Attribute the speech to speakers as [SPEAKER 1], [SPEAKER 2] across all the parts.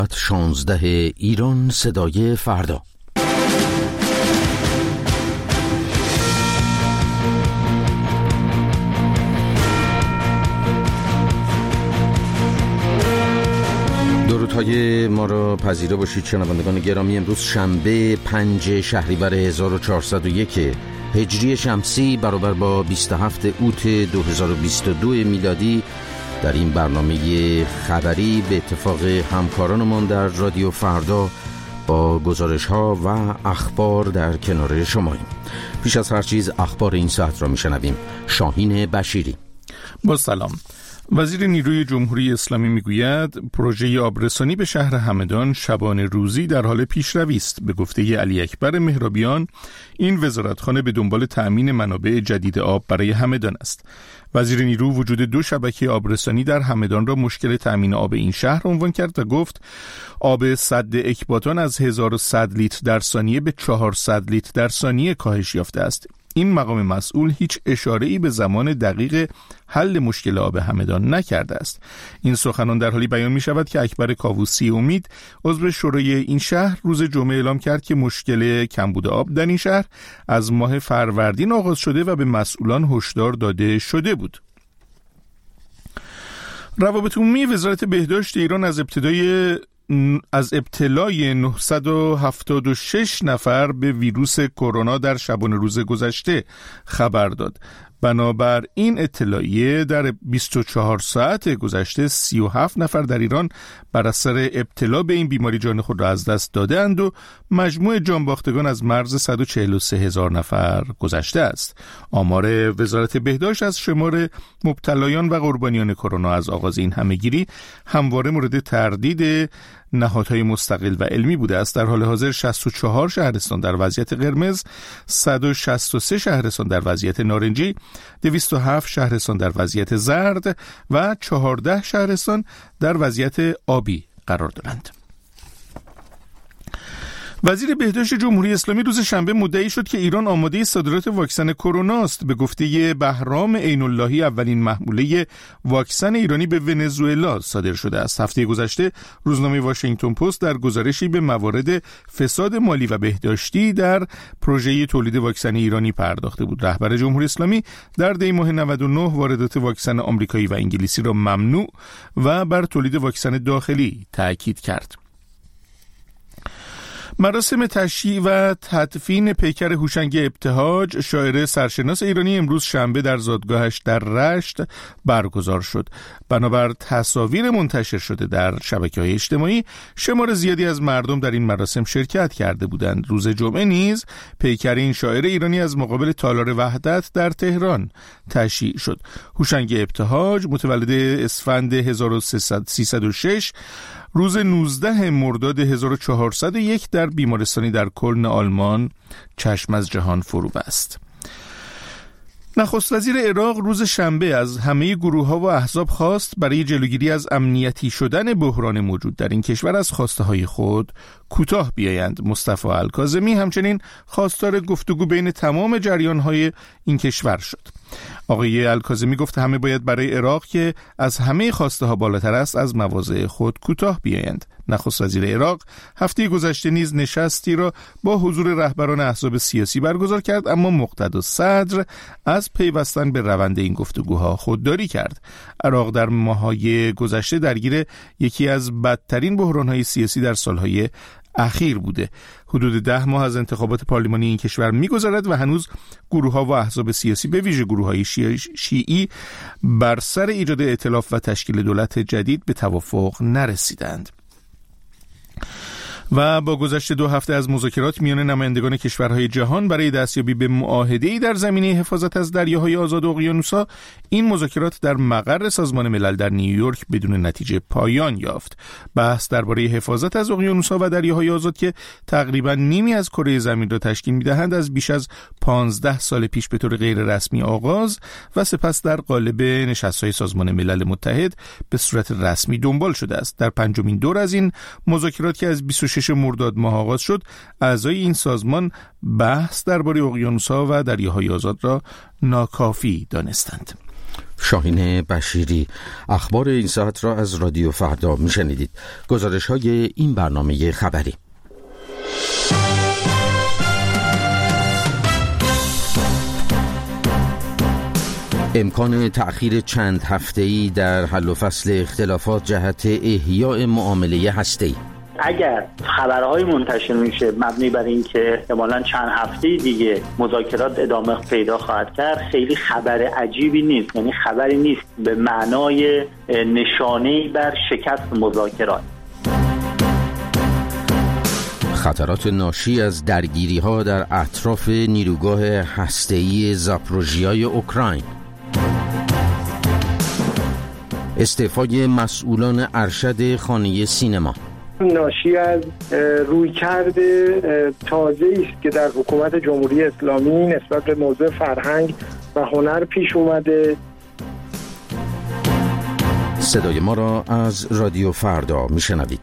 [SPEAKER 1] 16 ایران صدای فردا. درودهای ما را پذیرا باشید شنوندگان گرامی. امروز شنبه 5 شهریور 1401 هجری شمسی برابر با 27 اوت 2022 میلادی در این برنامه خبری به اتفاق همکارانمان در رادیو فردا با گزارش‌ها و اخبار در کنار شماییم. پیش از هر چیز اخبار این ساعت را میشنویم. شاهین بشیری.
[SPEAKER 2] با سلام. وزیر نیروی جمهوری اسلامی میگوید پروژه آبرسانی به شهر همدان شبانه روزی در حال پیشروی است. به گفته علی اکبر مهرابیان، این وزارتخانه به دنبال تأمین منابع جدید آب برای همدان است. وزیر نیرو وجود 2 شبکه آبرسانی در همدان را مشکل تأمین آب این شهر عنوان کرد و گفت آب سد اکباتان از 1100 لیتر در ثانیه به 400 لیتر در ثانیه کاهش یافته است. این مقام مسئول هیچ اشاره‌ای به زمان دقیق حل مشکل آب همدان نکرده است. این سخنان در حالی بیان می شود که اکبر کاووسی امید، عضو شورای این شهر، روز جمعه اعلام کرد که مشکل کمبود آب در این شهر از ماه فروردین آغاز شده و به مسئولان هشدار داده شده بود. روابط عمومی وزارت بهداشت ایران از ابتلای 976 نفر به ویروس کرونا در شبانه روز گذشته خبر داد. بنابر این اطلاعیه در 24 ساعت گذشته 37 نفر در ایران بر اثر ابتلا به این بیماری جان خود را از دست داده‌اند و مجموع جانباختگان از مرز 143,000 نفر گذشته است. آمار وزارت بهداشت از شمار مبتلایان و قربانیان کرونا از آغاز این همه‌گیری همواره مورد تردید نهادهای مستقل و علمی بوده است. در حال حاضر 64 شهرستان در وضعیت قرمز، 163 شهرستان در وضعیت نارنجی، 207 شهرستان در وضعیت زرد و 14 شهرستان در وضعیت آبی قرار دارند. وزیر بهداشت جمهوری اسلامی روز شنبه مدعی شد که ایران آماده صادرات واکسن کرونا است. به گفته بهرام عین اللهی، اولین محموله واکسن ایرانی به ونزوئلا صادر شده است. هفته گذشته روزنامه واشنگتن پست در گزارشی به موارد فساد مالی و بهداشتی در پروژه تولید واکسن ایرانی پرداخته بود. رهبر جمهوری اسلامی در دی ماه 99 واردات واکسن آمریکایی و انگلیسی را ممنوع و بر تولید واکسن داخلی تاکید کرد. مراسم تشییع و تدفین پیکر هوشنگ ابتهاج، شاعر سرشناس ایرانی، امروز شنبه در زادگاهش در رشت برگزار شد. بنابر تصاویر منتشر شده در شبکه‌های اجتماعی، شمار زیادی از مردم در این مراسم شرکت کرده بودند. روز جمعه نیز پیکر این شاعر ایرانی از مقابل تالار وحدت در تهران تشییع شد. هوشنگ ابتهاج متولد اسفند 1306 روز 19 مرداد 1401 در بیمارستانی در کلن آلمان چشم از جهان فرو بست. نخست وزیر عراق روز شنبه از همه گروه‌ها و احزاب خواست برای جلوگیری از امنیتی شدن بحران موجود در این کشور از خواسته‌های خود کوتاه بیایند. مصطفی الکاظمی همچنین خواستار گفتگو بین تمام جریان‌های این کشور شد. آقای الکاظمی گفت همه باید برای عراق که از همه خواسته ها بالاتر است از مواضع خود کوتاه بیایند. نخست وزیر عراق هفته گذشته نیز نشستی را با حضور رهبران احزاب سیاسی برگزار کرد، اما مقتدا صدر از پیوستن به روند این گفتگوها خودداری کرد. عراق در ماه‌های گذشته درگیر یکی از بدترین بحران‌های سیاسی در سال‌های اخیر بوده. حدود 10 ماه از انتخابات پارلمانی این کشور می‌گذرد و هنوز گروه‌ها و احزاب سیاسی به ویژه گروه‌های شیعی بر سر ایجاد ائتلاف و تشکیل دولت جدید به توافق نرسیدند. و با گذشت 2 هفته از مذاکرات میان نمایندگان کشورهای جهان برای دستیابی به معاهده‌ای در زمینه حفاظت از دریاهای آزاد و اقیانوس‌ها، این مذاکرات در مقر سازمان ملل در نیویورک بدون نتیجه پایان یافت. بحث درباره حفاظت از اقیانوس‌ها و دریاهای آزاد که تقریباً نیمی از کره زمین را تشکیل می‌دهند، از بیش از 15 سال پیش به طور غیر رسمی آغاز و سپس در قالب نشست‌های سازمان ملل متحد به صورت رسمی دنبال شده است. در پنجمین دور از این مذاکرات که از 26 مرداد ماه آغاز شد، اعضای این سازمان بحث درباره اقیانوس‌ها و دریاهای آزاد را ناکافی دانستند.
[SPEAKER 1] شاهین بشیری. اخبار این ساعت را از رادیو فردا میشنیدید. گزارش های این برنامه خبری: امکان تأخیر چند هفته‌ای در حل و فصل اختلافات جهت احیاء معامله هسته‌ای.
[SPEAKER 3] اگر خبرهای منتشر میشه مبنی بر این که احتمالاً چند هفته دیگه مذاکرات ادامه پیدا خواهد کرد، خیلی خبر عجیبی نیست، یعنی خبری نیست به معنای نشانه‌ای بر شکست مذاکرات.
[SPEAKER 1] خطرات ناشی از درگیری‌ها در اطراف نیروگاه هسته‌ای زاپروژیای اوکراین. استعفای مسئولان ارشد خانه سینما
[SPEAKER 4] ناشی از رویکرد تازه‌ای است که در حکومت جمهوری اسلامی نسبت به موضوع فرهنگ و هنر پیش اومده.
[SPEAKER 1] صدای ما را از رادیو فردا میشنوید.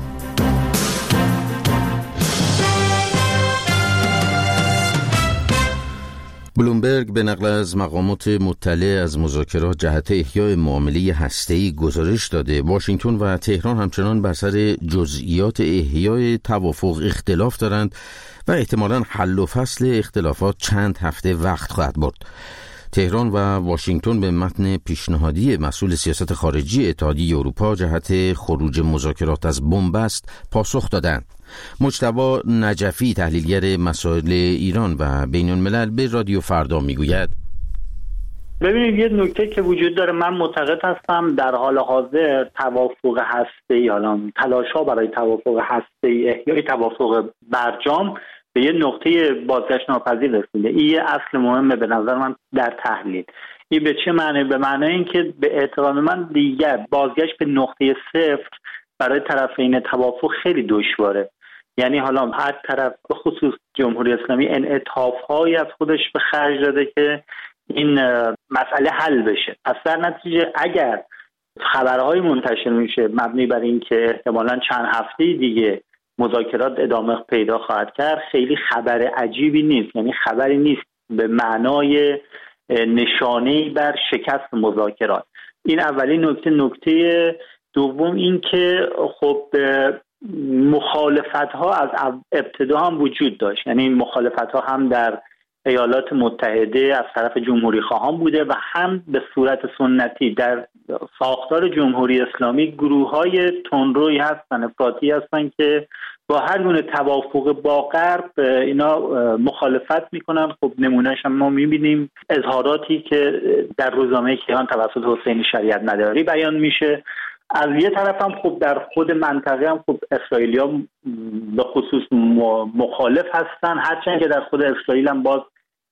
[SPEAKER 1] بلومبرگ به نقل از مقامات مطلع از مذاکرات جهت احیاء معامله هسته‌ای گزارش داده واشنگتن و تهران همچنان بر سر جزئیات احیای توافق اختلاف دارند و احتمالاً حل و فصل اختلافات چند هفته وقت خواهد برد. تهران و واشنگتن به متن پیشنهادی مسئول سیاست خارجی اتحادیه اروپا جهت خروج مذاکرات از بنبست پاسخ دادند. مجتبی نجفی، تحلیلگر مسائل ایران و بین الملل، به رادیو فردا میگوید:
[SPEAKER 3] ببینید، یه نکته که وجود داره، من معتقد هستم در حال حاضر توافق هسته‌ای، حالا تلاش‌ها برای توافق هسته‌ای، احیای توافق برجام به یه نقطه بازگشت ناپذیر رسیده. این یه اصل مهمه به نظر من در تحلیل. این به چه معنی؟ به معنی اینکه به اعتقاد من دیگر بازگشت به نقطه صفر برای طرفین توافق خیلی دشواره. یعنی حالا هر طرف به خصوص جمهوری اسلامی انعطاف‌هایی از خودش به خرج داده که این مسئله حل بشه. پس در نتیجه اگر خبرهای منتشر میشه مبنی بر این که احتمالاً چند هفته دیگه مذاکرات ادامه پیدا خواهد کرد، خیلی خبر عجیبی نیست، یعنی خبری نیست به معنای نشانه‌ای بر شکست مذاکرات. این اولین نکته. نکته دوم این که خب مخالفت‌ها از ابتدا هم وجود داشت، یعنی مخالفت‌ها هم در ایالات متحده از طرف جمهوری خواهان بوده و هم به صورت سنتی در ساختار جمهوری اسلامی گروه‌های تندرویی هستن، افراطی هستن که با هر گونه توافق با غرب اینا مخالفت میکنن. خب نمونهش هم ما میبینیم اظهاراتی که در روزنامه کیهان توسط حسین شریعت مداری بیان میشه. از یه طرف هم خب در خود منطقه هم خب اسرائیلی‌ها به خصوص مخالف هستن، هرچند که در خود اسرائیل هم باز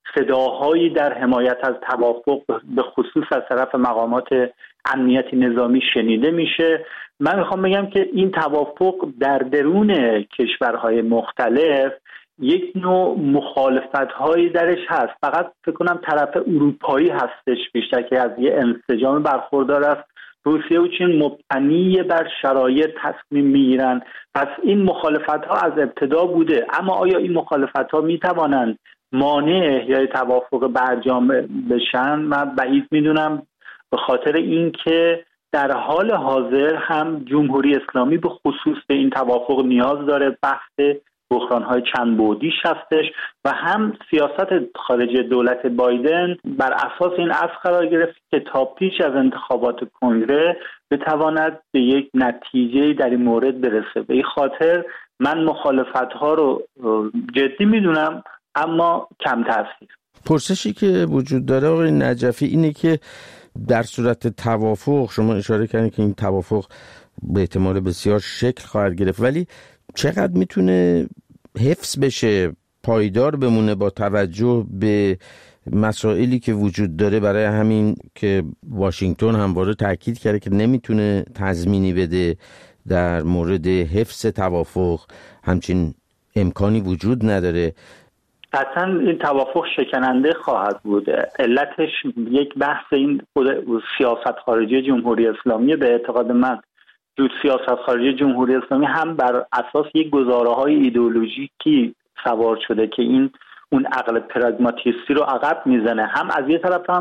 [SPEAKER 3] صداهایی در حمایت از توافق به خصوص از طرف مقامات امنیتی نظامی شنیده میشه. من میخوام بگم که این توافق در درون کشورهای مختلف یک نوع مخالفت‌هایی درش هست. فقط فکر کنم طرف اروپایی هستش بیشتر که از یه انسجام برخوردار است. روسیه و چین مبتنی بر شرایط تصمیم میگیرن. پس این مخالفت‌ها از ابتدا بوده، اما آیا این مخالفت‌ها میتوانند مانع احیای توافق برجام بشن؟ من بعید میدونم، به خاطر اینکه در حال حاضر هم جمهوری اسلامی به خصوص به این توافق نیاز داره، بحث بحران‌های چند بعدیش هستش و هم سیاست خارجی دولت بایدن بر اساس این اصل قرار گرفت که تا پیش از انتخابات کنگره بتواند به یک نتیجه در این مورد برسه. به این خاطر من مخالفت‌ها رو جدی میدونم اما کم تاثیر.
[SPEAKER 1] پرسشی که وجود داره آقای نجفی اینه که در صورت توافق، شما اشاره کردین که این توافق به احتمال بسیار شکل خواهد گرفت، ولی چقدر میتونه حفظ بشه، پایدار بمونه با توجه به مسائلی که وجود داره؟ برای همین که واشنگتن همواره تاکید کرده که نمیتونه تضمینی بده در مورد حفظ توافق، همچین امکانی وجود نداره.
[SPEAKER 3] قطعا این توافق شکننده خواهد بود. علتش یک بحث این خود سیاست خارجی جمهوری اسلامی. به اعتقاد من سیاست خارجی جمهوری اسلامی هم بر اساس یک گزاره‌های ایدئولوژیکی سوار شده که اون عقل پراگماتیستی رو عقب میزنه، هم از یه طرف هم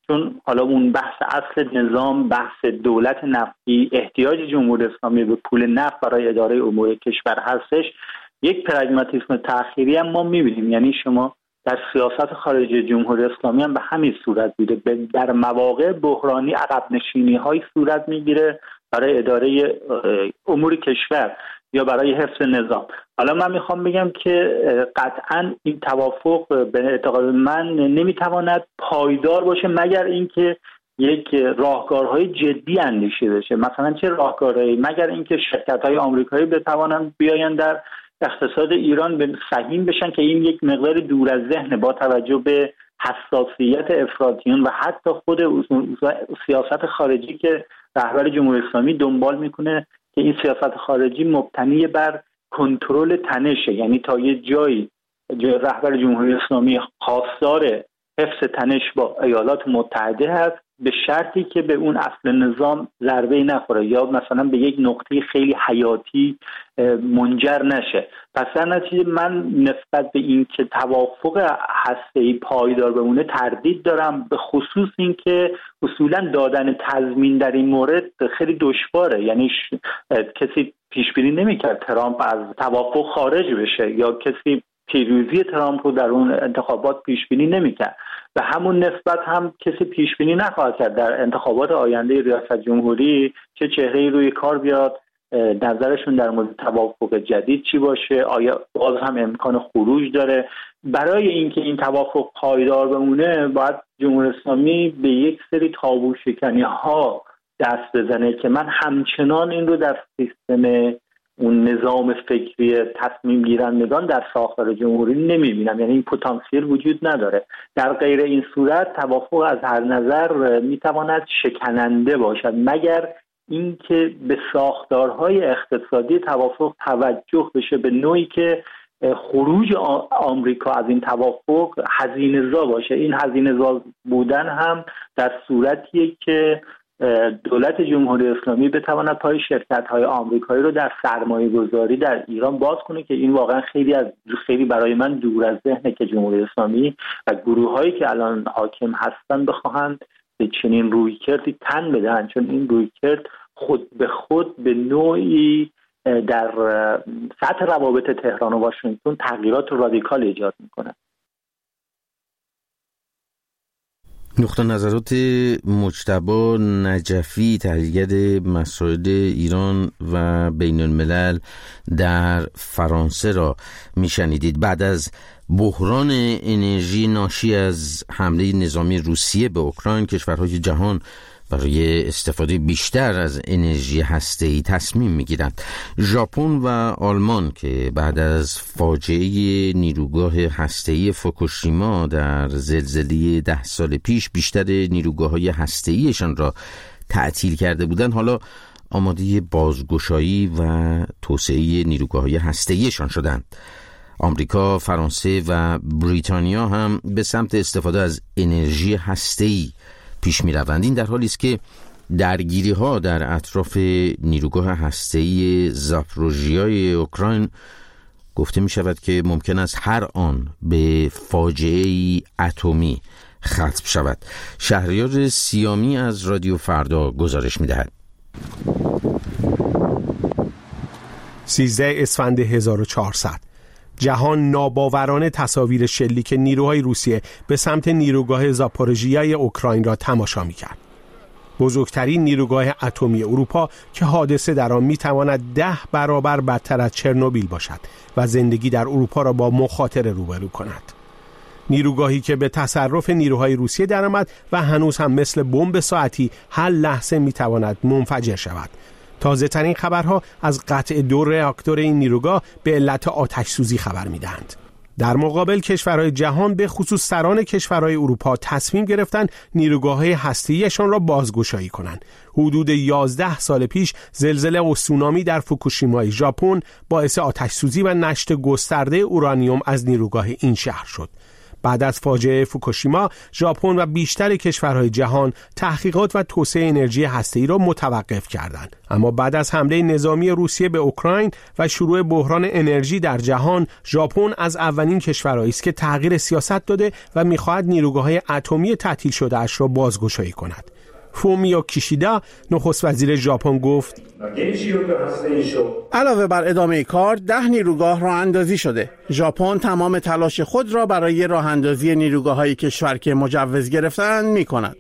[SPEAKER 3] چون حالا اون بحث اصل نظام، بحث دولت نفتی، احتیاج جمهوری اسلامی به پول نفت برای اداره امور کشور هستش، یک پراگماتیسم تأخیری هم ما می‌بینیم. یعنی شما در سیاست خارجی جمهوری اسلامی هم به همین صورت بوده، در مواقع بحرانی عقب نشینی‌های صورت می‌گیره برای اداره امور کشور یا برای حفظ نظام. حالا من میخوام بگم که قطعاً این توافق به اعتقاد من نمیتواند پایدار باشه مگر اینکه یک راهکارهای جدی اندیشیده بشه. مثلا چه راهکارهایی؟ مگر اینکه شرکت‌های آمریکایی بتوانند بیاین در اقتصاد ایران به سهیم بشن که این یک مقدار دور از ذهن با توجه به حساسیت افراطیون و حتی خود سیاست خارجی که رهبر جمهوری اسلامی دنبال میکنه که این سیاست خارجی مبتنی بر کنترل تنشه. یعنی تا یه جایی رهبر جمهوری اسلامی خواستار حفظ تنش با ایالات متحده هست به شرطی که به اون اصل نظام ضربه نخوره یا مثلا به یک نقطه خیلی حیاتی منجر نشه. پس در نتیجه من نسبت به این که توافق هسته‌ای پایدار بمونه تردید دارم، به خصوص این که اصولا دادن تضمین در این مورد خیلی دشواره. یعنی کسی پیش بینی نمی‌کرد ترامپ از توافق خارج بشه یا کسی پیروزی ترامپ رو در اون انتخابات پیش بینی نمی‌کرد. به همون نسبت هم کسی پیش بینی نخواهد کرد در انتخابات آینده ریاست جمهوری چه چهره‌ای روی کار بیاد، نظرشون در مورد توافق جدید چی باشه، آیا باز هم امکان خروج داره. برای اینکه این توافق پایدار بمونه باید جمهوری اسلامی به یک سری تابو شکنی‌ها دست بزنه که من همچنان این رو در سیستم اون نظام فکری تصمیم گیرندگان در ساختار جمهوری نمیبینم. یعنی این پتانسیل وجود نداره. در غیر این صورت توافق از هر نظر میتواند شکننده باشد مگر اینکه به ساختارهای اقتصادی توافق توجه بشه به نوعی که خروج آمریکا از این توافق هزینه‌زا باشه. این هزینه‌زا بودن هم در صورتیه که دولت جمهوری اسلامی بتواند پای شرکت‌های آمریکایی رو در سرمایه‌گذاری در ایران باز کنه که این واقعا خیلی برای من دور از ذهنه که جمهوری اسلامی و گروه‌هایی که الان حاکم هستن بخواهند به چنین رویکردی تن بدن، چون این رویکرد خود به خود به نوعی در سطح روابط تهران و واشنگتن تغییرات رادیکال ایجاد میکنه.
[SPEAKER 1] نقطه نظرات مجتبی نجفی، تحلیلگر مسائل ایران و بین الملل در فرانسه را میشنیدید. بعد از بحران انرژی ناشی از حمله نظامی روسیه به اوکراین، کشورهای جهان برای استفاده بیشتر از انرژی هسته‌ای تصمیم میگیرند. ژاپن و آلمان که بعد از فاجعه نیروگاه هسته‌ای فوکوشیما در زلزله 10 سال پیش بیشتر نیروگاه‌های هسته‌ایشان را تعطیل کرده بودند، حالا آماده بازگشایی و توسعه نیروگاه‌های هسته‌ایشان شدند. آمریکا، فرانسه و بریتانیا هم به سمت استفاده از انرژی هسته‌ای پیش می روند. این در حالی است که درگیری ها در اطراف نیروگاه هسته‌ای زاپروژیای اوکراین گفته می شود که ممکن است هر آن به فاجعه اتمی ختم شود. شهریار سیامی از رادیو فردا گزارش می دهد.
[SPEAKER 5] 13 اسفند 1400 جهان ناباورانه تصاویر شلیک نیروهای روسیه به سمت نیروگاه زاپوروژیای اوکراین را تماشا می‌کرد. بزرگترین نیروگاه اتمی اروپا که حادثه در آن می‌تواند 10 برابر بدتر از چرنوبیل باشد و زندگی در اروپا را با مخاطره روبرو کند. نیروگاهی که به تصرف نیروهای روسیه درآمد و هنوز هم مثل بمب ساعتی هر لحظه می‌تواند منفجر شود. تازه ترین خبرها از قطع 2 راکتور این نیروگاه به علت آتش سوزی خبر میدهند. در مقابل کشورهای جهان به خصوص سران کشورهای اروپا تصمیم گرفتند نیروگاه‌های هسته‌ایشان را بازگشایی کنند. حدود 11 سال پیش زلزله و سونامی در فوکوشیمای ژاپن باعث آتش سوزی و نشت گسترده اورانیوم از نیروگاه این شهر شد. بعد از فاجعه فوکوشیما، ژاپن و بیشتر کشورهای جهان تحقیقات و توسعه انرژی هسته‌ای را متوقف کردند. اما بعد از حمله نظامی روسیه به اوکراین و شروع بحران انرژی در جهان، ژاپن از اولین کشورهایی است که تغییر سیاست داده و می‌خواهد نیروگاه‌های اتمی تعطیل شده‌اش را بازگشایی کند. فومیو کیشیدا، نخست وزیر ژاپن، گفت
[SPEAKER 6] علاوه بر ادامه کار، 10 نیروگاه راه اندازی شده. ژاپن تمام تلاش خود را برای راه اندازی نیروگاه‌های کشور که مجوز گرفتند می‌کند.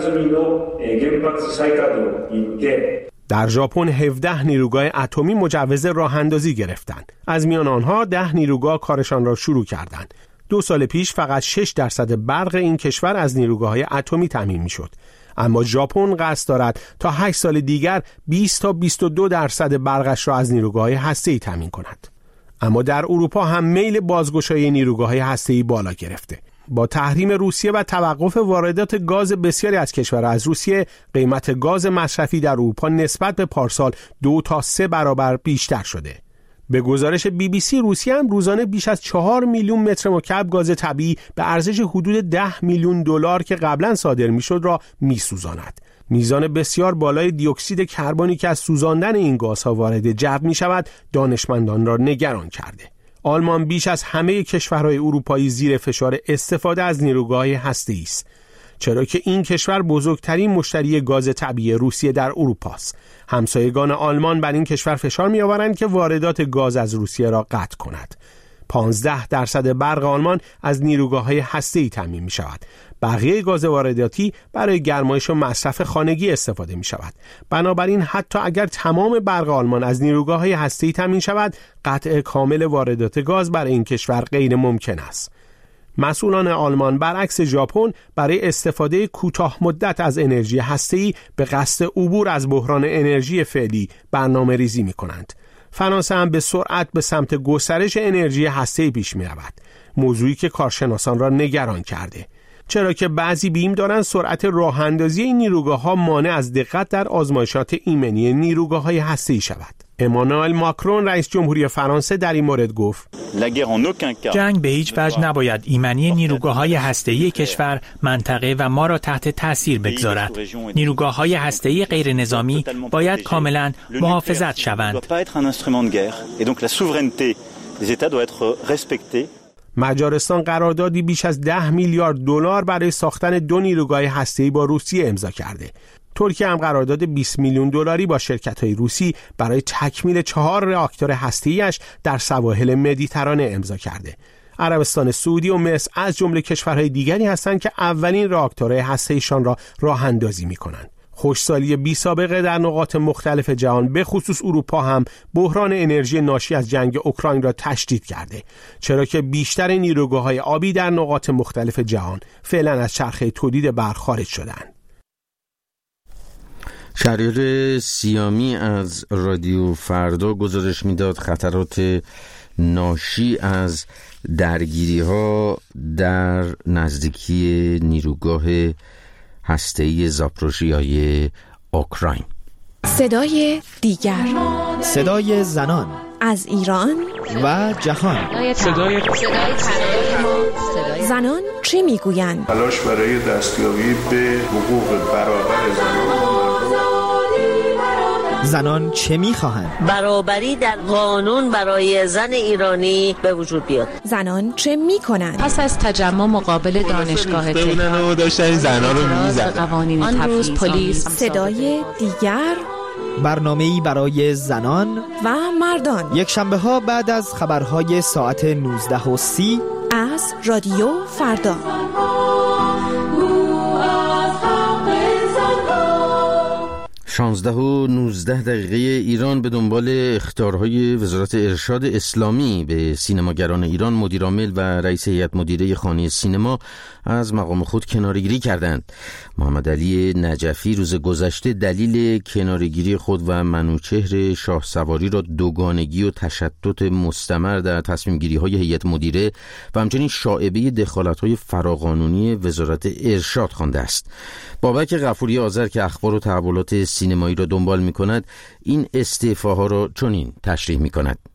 [SPEAKER 5] در ژاپن 17 نیروگاه اتمی مجوز راه اندازی گرفتند. از میان آنها 10 نیروگاه کارشان را شروع کردند. 2 سال پیش فقط 6% برق این کشور از نیروگاه‌های اتمی تامین می‌شد. اما ژاپن قصد دارد تا 8 سال دیگر 20 تا 22% برقش را از نیروگاه‌های هسته‌ای تامین کند. اما در اروپا هم میل بازگشایی نیروگاه‌های هسته‌ای بالا گرفته. با تحریم روسیه و توقف واردات گاز بسیاری از کشورها از روسیه، قیمت گاز مصرفی در اروپا نسبت به پارسال 2 تا 3 برابر بیشتر شده. به گزارش BBC، روسیه هم روزانه بیش از 4 میلیون متر مکعب گاز طبیعی به ارزش حدود 10 میلیون دلار که قبلا صادر میشد را میسوزاند. میزان بسیار بالای دی اکسید کربنی که از سوزاندن این گازها وارد جو میشود دانشمندان را نگران کرده. آلمان بیش از همه کشورهای اروپایی زیر فشار استفاده از نیروگاه‌های هسته‌ای است، چرا که این کشور بزرگترین مشتری گاز طبیعی روسیه در اروپا است. همسایگان آلمان بر این کشور فشار می‌آورند که واردات گاز از روسیه را قطع کند. 15% برق آلمان از نیروگاه‌های هسته‌ای تامین می‌شود. بقیه گاز وارداتی برای گرمایش و مصرف خانگی استفاده می‌شود. بنابراین حتی اگر تمام برق آلمان از نیروگاه‌های هسته‌ای تامین شود، قطع کامل واردات گاز برای این کشور غیر ممکن است. مسئولان آلمان برعکس ژاپن برای استفاده کوتاه مدت از انرژی هسته‌ای به قصد عبور از بحران انرژی فعلی برنامه‌ریزی می‌کنند. فرانسه هم به سرعت به سمت گسترش انرژی هسته‌ای پیش می‌رود، موضوعی که کارشناسان را نگران کرده، چرا که بعضی بیم دارند سرعت راه اندازی این نیروگاه‌ها مانع از دقت در آزمایشات ایمنی نیروگاه‌های هسته‌ای شود. امانوئل ماکرون، رئیس جمهوری فرانسه، در این مورد گفت:
[SPEAKER 7] جنگ به هیچ وجه نباید ایمنی نیروگاه‌های هسته‌ای کشور، منطقه و ما را تحت تأثیر بگذارد. نیروگاه‌های هسته‌ای غیر نظامی باید کاملاً محافظت شوند.
[SPEAKER 5] مجارستان قراردادی بیش از 10 میلیارد دلار برای ساختن 2 نیروگاه هسته‌ای با روسیه امضا کرده. ترکیه هم قرارداد 20 میلیون دلاری با شرکت‌های روسی برای تکمیل 4 راکتور هسته‌ای‌اش در سواحل مدیترانه امضا کرده. عربستان سعودی و مصر از جمله کشورهای دیگری هستند که اولین راکتورهای هسته‌ایشان را راه‌اندازی می‌کنند. خوشسالی بی سابقه در نقاط مختلف جهان، به خصوص اروپا، هم بحران انرژی ناشی از جنگ اوکراین را تشدید کرده، چرا که بیشتر نیروگاه‌های آبی در نقاط مختلف جهان فعلا از چرخه تولید برق خارج شدند.
[SPEAKER 1] شهریار سیامی از رادیو فردا گزارش میداد خطرات ناشی از درگیری‌ها در نزدیکی نیروگاه هسته‌ای زاپروژیای اوکراین.
[SPEAKER 8] صدای دیگر،
[SPEAKER 9] صدای زنان
[SPEAKER 8] از ایران
[SPEAKER 9] و جهان.
[SPEAKER 8] صدای زنان چه میگویند؟
[SPEAKER 10] تلاش برای دستیابی به حقوق برابر
[SPEAKER 9] زنان چه میخواهند؟
[SPEAKER 11] برابری در قانون برای زن ایرانی به وجود بیاد.
[SPEAKER 8] زنان چه میکنند؟
[SPEAKER 12] پس از تجمع مقابل دانشگاه تهران
[SPEAKER 13] داشتن زنان رو
[SPEAKER 12] میزدن. آن روز پلیس.
[SPEAKER 8] صدای دیگر،
[SPEAKER 9] برنامه‌ای برای زنان
[SPEAKER 8] و مردان،
[SPEAKER 9] یک شنبه ها بعد از خبرهای ساعت 19:30
[SPEAKER 8] از رادیو فردا.
[SPEAKER 1] 16:19 ایران. به دنبال اخطارهای وزارت ارشاد اسلامی به سینماگران ایران، مدیرعامل و رئیس هیئت مدیره خانه سینما از مقام خود کناره‌گیری کردند. محمد علی نجفی روز گذشته دلیل کناره‌گیری خود و منوچهر شاهسواری را دوگانگی و تشدد مستمر در تصمیم‌گیری‌های هیئت مدیره و همچنین شائبه دخالت‌های فراقانونی وزارت ارشاد خوانده است. بابک غفوری آذر که اخبار و تحولات سینمایی را دنبال می‌کند، این استعفاها را چنین تشریح می‌کند: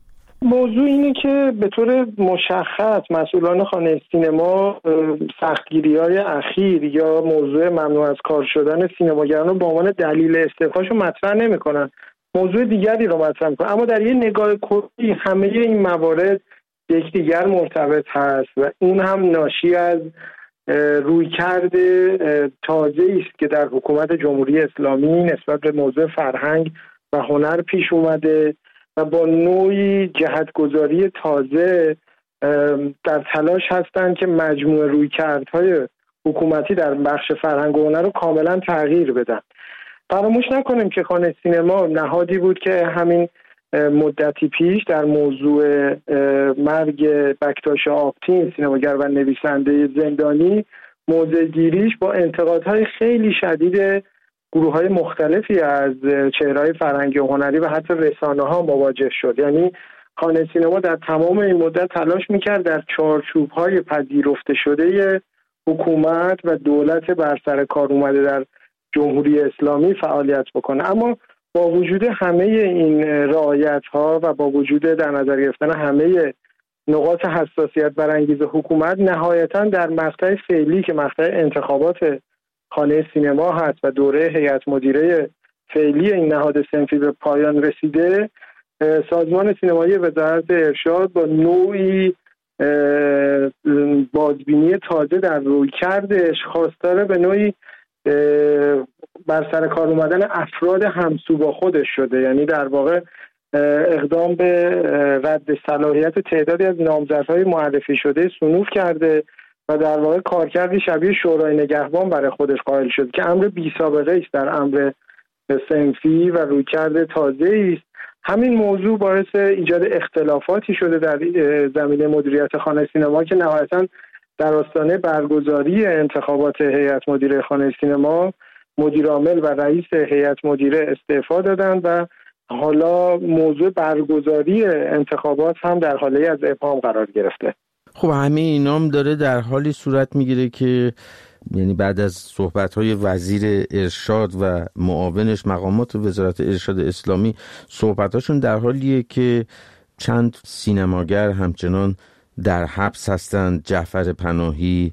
[SPEAKER 4] موضوع اینه که به طور مشخص مسئولان خانه سینما سختگیری‌های اخیر یا موضوع ممنوع از کار شدن سینماگران رو به عنوان دلیل استعفاشون مطرح نمی‌کنن، موضوع دیگری رو مطرح می‌کنن. اما در یه نگاه کلی همه این موارد یکدیگر مرتبط هست و اون هم ناشی از رویکرد تازه‌ای است که در حکومت جمهوری اسلامی نسبت به موضوع فرهنگ و هنر پیش اومده و با نوعی جهتگذاری تازه در تلاش هستند که مجموعه رویکردهای حکومتی در بخش فرهنگ و هنر رو کاملا تغییر بدن. فراموش نکنیم که خانه سینما نهادی بود که همین مدتی پیش در موضوع مرگ بکتاش آبتین، سینماگر و نویسنده زندانی، موضع‌گیریش با انتقادهای خیلی شدید گروه‌های مختلفی از چهره‌های فرهنگی و هنری و حتی رسانه‌ها مواجه شد. یعنی خانه سینما در تمام این مدت تلاش می‌کرد در چارچوب‌های پذیرفته شده حکومت و دولت بر سر کار اومده در جمهوری اسلامی فعالیت بکنه. اما با وجود همه این رعایت‌ها و با وجود در نظر گرفتن همه نقاط حساسیت برانگیز حکومت، نهایتاً در مقطع فعلی که مقطع انتخابات خانه سینما هست و دوره هیئت مدیره فعلی این نهاد صنفی به پایان رسیده، سازمان سینمایی وزارت ارشاد با نوعی بازبینی تازه در رویکردش خواستار به نوعی بر سر کار اومدن افراد همسو با خودش شده. یعنی در واقع اقدام به رد صلاحیت تعدادی از نامزدهای معرفی شده صنوف کرده و در واقع کارکردی شبیه شورای نگهبان برای خودش قائل شد که امر بی سابقه است در امر صنفی و رویکرد تازه‌ای است. همین موضوع باعث ایجاد اختلافاتی شده در زمینه مدیریت خانه سینما که نهایتاً در آستانه برگزاری انتخابات هیئت مدیره خانه سینما مدیر عامل و رئیس هیئت مدیره استعفا دادند و حالا موضوع برگزاری انتخابات هم در حاله از ابهام قرار گرفته.
[SPEAKER 1] خب همه اینام داره در حالی صورت میگیره که یعنی بعد از صحبت‌های وزیر ارشاد و معاونش، مقامات وزارت ارشاد اسلامی صحبتاشون در حالیه که چند سینماگر همچنان در حبس هستند، جعفر پناهی،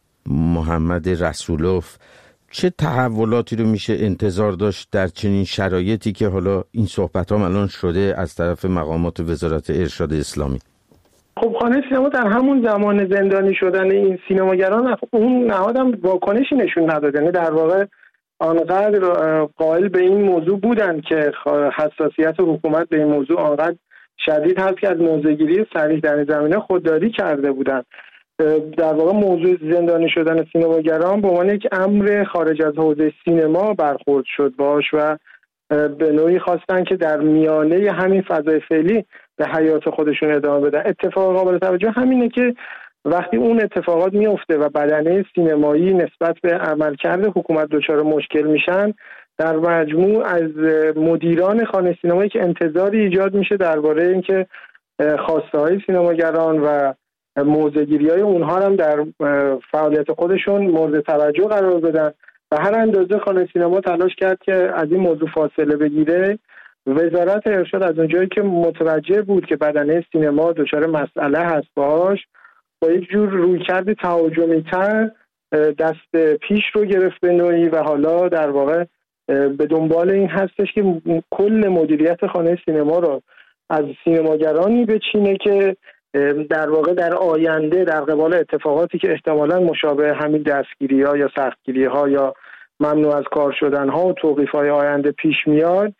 [SPEAKER 1] محمد رسولوف. چه تحولاتی رو میشه انتظار داشت در چنین شرایطی که حالا این صحبت هم الان شده از طرف مقامات وزارت ارشاد اسلامی؟
[SPEAKER 4] خب خانه سینما در همون زمان زندانی شدن این سینماگران اون نهاد هم واکنشی نشون نداد. یعنی در واقع آنقدر قائل به این موضوع بودن که حساسیت حکومت به این موضوع آنقدر شدید هست که از موضع‌گیری صریح در این زمینه خودداری کرده بودن. در واقع موضوع زندانی شدن سینماگران به عنوان یک امر خارج از حوزه سینما برخورد شد باش و به نوعی خواستن که در میانه همین فضای فعلی به حیات خودشون ادامه بدن. اتفاق قابل توجه همینه که وقتی اون اتفاقات میفته و بدنه سینمایی نسبت به عملکرد حکومت دچار مشکل میشن، در مجموع از مدیران خانه سینمایی که انتظاری ایجاد میشه درباره اینکه خواسته های سینماگران و موضع‌گیری‌های اونها هم در فعالیت خودشون مورد توجه قرار بدن و هر اندازه خانه سینما تلاش کرد که از این موضوع فاصله بگیره. وزارت ارشاد از اونجایی که متوجه بود که بدنه سینما دچار مسئله هست باش، با یک جور رویکرد تهاجمی‌تر دست پیش رو گرفت به نوعی و حالا در واقع به دنبال این هستش که کل مدیریت خانه سینما رو از سینماگرانی بچینه که در واقع در آینده در قبال اتفاقاتی که احتمالاً مشابه همین دستگیری‌ها یا سختگیری‌ها یا ممنوع از کار شدن‌ها و توقیف‌های آینده پیش میاد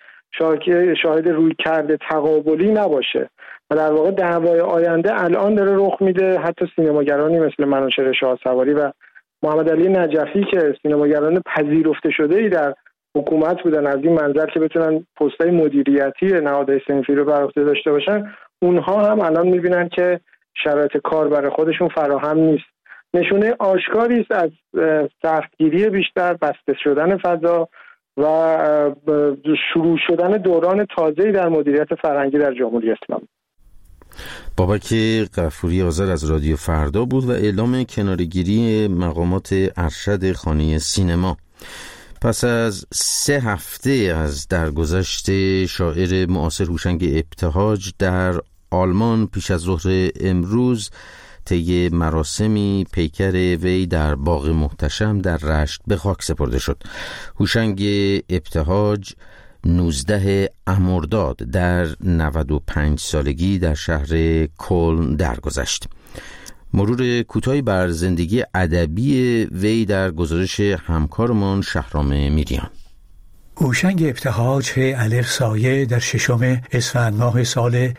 [SPEAKER 4] شاهد رویکرد تقابلی نباشه و در واقع دعوای آینده الان داره رخ میده. حتی سینماگرانی مثل منوچهر شاهسواری و محمد علی نجفی که سینماگران پذیرفته شده‌ای در حکومت بودن از این منظر که بتونن پست‌های مدیریتی نهادهای صنفی رو بر عهده داشته باشن، اونها هم الان میبینن که شرایط کار برای خودشون فراهم نیست. نشونه آشکاری است از سختگیری بیشتر، بسته شدن فضا و شروع شدن دوران تازه‌ای در مدیریت فرهنگی در جمهوری اسلامی.
[SPEAKER 1] بابک غفوری آذر از رادیو فردا بود و اعلام کناره‌گیری مقامات ارشد خانه سینما. پس از 3 هفته از درگذشت شاعر معاصر هوشنگ ابتهاج در آلمان پیش از ظهر امروز طی مراسمی پیکر وی در باغ محتشم در رشت به خاک سپرده شد. هوشنگ ابتهاج 19 مرداد در 95 سالگی در شهر کلن درگذشت. مرور کوتاهی بر زندگی ادبی وی در گزارش همکارمان شهرام میریان.
[SPEAKER 13] هوشنگ ابتهاج الف سایه در 6 اسفند ماه سال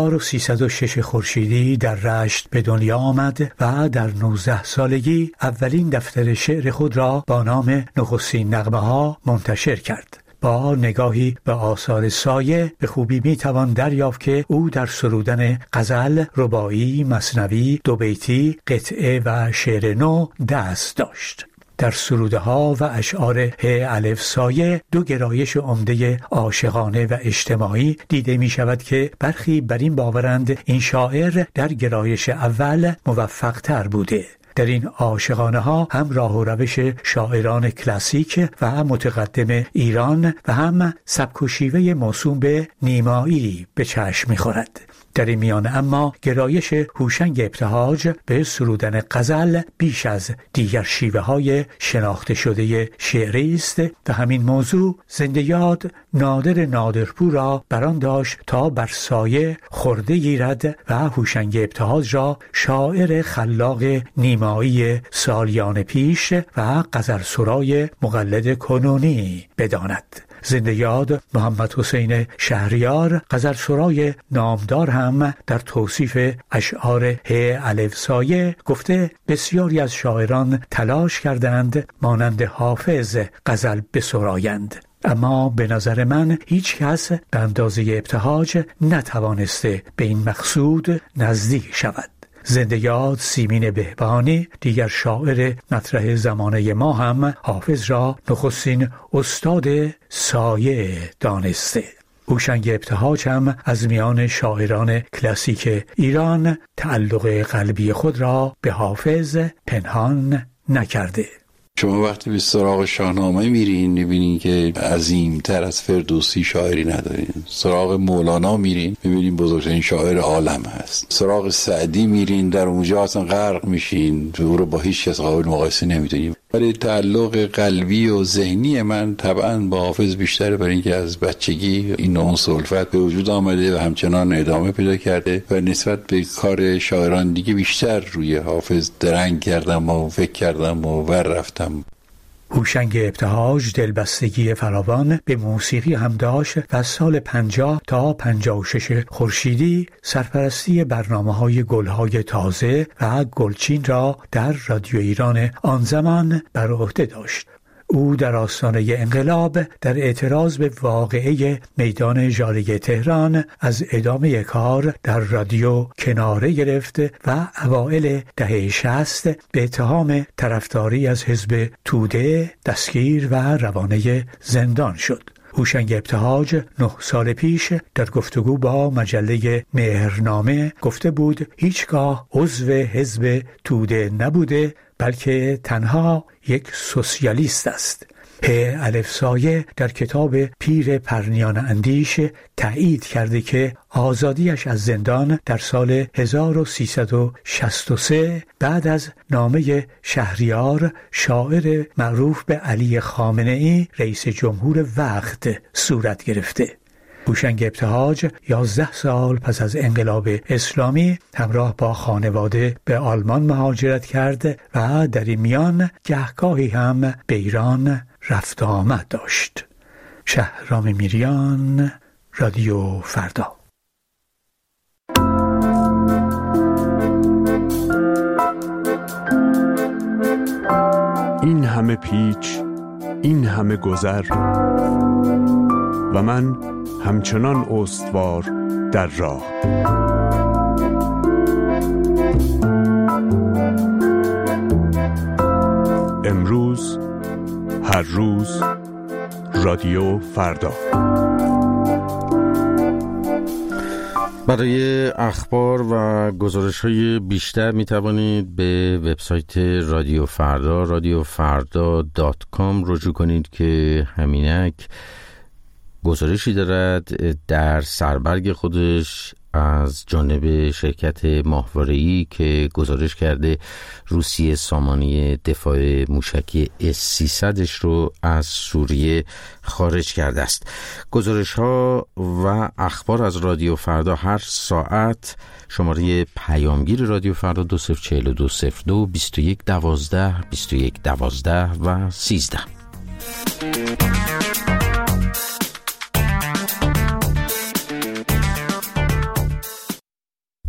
[SPEAKER 13] 1306 خورشیدی در رشت به دنیا آمد و در 19 سالگی اولین دفتر شعر خود را با نام نخستین نغمه ها منتشر کرد. با نگاهی به آثار سایه به خوبی میتوان دریافت که او در سرودن غزل، رباعی، مثنوی، دوبیتی، قطعه و شعر نو دست داشت. در سروده ها و اشعار ه الف سایه دو گرایش عمده عاشقانه و اجتماعی دیده می شود که برخی بر این باورند این شاعر در گرایش اول موفق تر بوده. در این عاشقانه ها هم راه و روش شاعران کلاسیک و متقدم ایران و هم سبک و شیوه موسوم به نیمایی به چشم می خورد. در این میان اما گرایش هوشنگ ابتهاج به سرودن غزل بیش از دیگر شیوه های شناخته شده شعری است و همین موضوع زنده یاد نادر نادرپور را بران داشت تا بر سایه خورده گیرد و هوشنگ ابتهاج را شاعر خلاق نیمایی سالیان پیش و غزل سرای مقلد کنونی بداند. زنده یاد محمد حسین شهریار غزل سرای نامدار هم در توصیف اشعار ه الف سایه گفته بسیاری از شاعران تلاش کردند مانند حافظ غزل بسرایند، اما به نظر من هیچ کس به اندازه ابتهاج نتوانسته به این مقصود نزدیک شود. زنده یاد سیمین بهبانی دیگر شاعر مطرح زمانه ما هم حافظ را نخستین استاد سایه دانسته. هوشنگ ابتهاج هم از میان شاعران کلاسیک ایران تعلق قلبی خود را به حافظ پنهان نکرده.
[SPEAKER 14] شما وقتی به سراغ شاهنامه میرین میبینین که عظیمتر از فردوسی شاعری ندارین. سراغ مولانا میرین میبینین بزرگترین شاعر عالم هست. سراغ سعدی میرین در اونجا اصلا غرق میشین، او رو با هیچ کس قابل مقایسه نمیدونیم. ولی تعلق قلبی و ذهنی من طبعا با حافظ بیشتره، برای اینکه از بچگی این نوع سلفت به وجود آمده و همچنان ادامه پیدا کرده و نسبت به کار شاعران دیگه بیشتر روی حافظ درنگ کردم و فکر کردم و ور رفتم.
[SPEAKER 13] هوشنگ ابتهاج دلبستگی فراوان به موسیقی هم داشت و از سال 50 تا 56 خورشیدی سرپرستی برنامه‌های گل‌های تازه و گلچین را در رادیو ایران آن زمان بر عهده داشت. او در آستانه انقلاب در اعتراض به واقعه میدان ژاله تهران از ادامه کار در رادیو کناره گرفت و اوایل دهه 60 به اتهام طرفداری از حزب توده دستگیر و روانه زندان شد. هوشنگ ابتهاج 9 سال پیش در گفتگو با مجله مهرنامه گفته بود هیچگاه عضو حزب توده نبوده، بلکه تنها یک سوسیالیست است. ه الف سایه در کتاب پیر پرنیان اندیش تایید کرده که آزادیش از زندان در سال 1363 بعد از نامه شهریار شاعر معروف به علی خامنه‌ای رئیس جمهور وقت صورت گرفته. هوشنگ ابتهاج 11 سال پس از انقلاب اسلامی همراه با خانواده به آلمان مهاجرت کرد و در این میان گهگاهی هم به ایران رفت آمد داشت. شهرام میریان، رادیو فردا.
[SPEAKER 15] این همه پیچ، این همه گذر و من همچنان استوار در راه. امروز، هر روز، رادیو فردا.
[SPEAKER 1] برای اخبار و گزارش‌های بیشتر می توانید به وبسایت رادیو فردا radiofarda.com رجوع کنید که همینک گزارشی دارد در سربرگ خودش از جانب شرکت ماهواره‌ای که گزارش کرده روسیه سامانه دفاع موشکی S-300 رو از سوریه خارج کرده است. گزارش ها و اخبار از رادیو فردا هر ساعت. شماره پیامگیر رادیو فردا 204202 21 12 21 12 و 13.